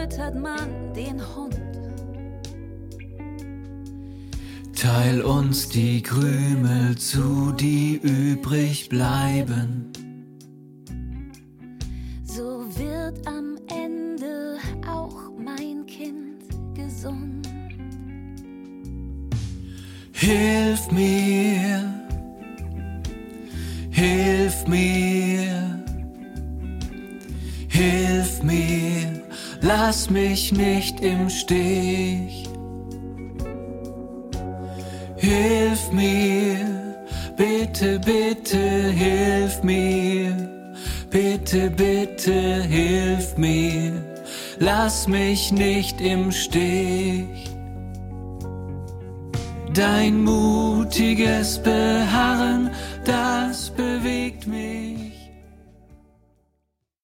füttert man den Hund. Teil uns die Krümel zu, die übrig bleiben. So wird am Ende auch mein Kind gesund. Hilf mir, hilf mir, hilf mir, lass mich nicht im Stich. Hilf mir, bitte, bitte, hilf mir, bitte, bitte, hilf mir, lass mich nicht im Stich. Dein mutiges Beharren, das bewegt mich.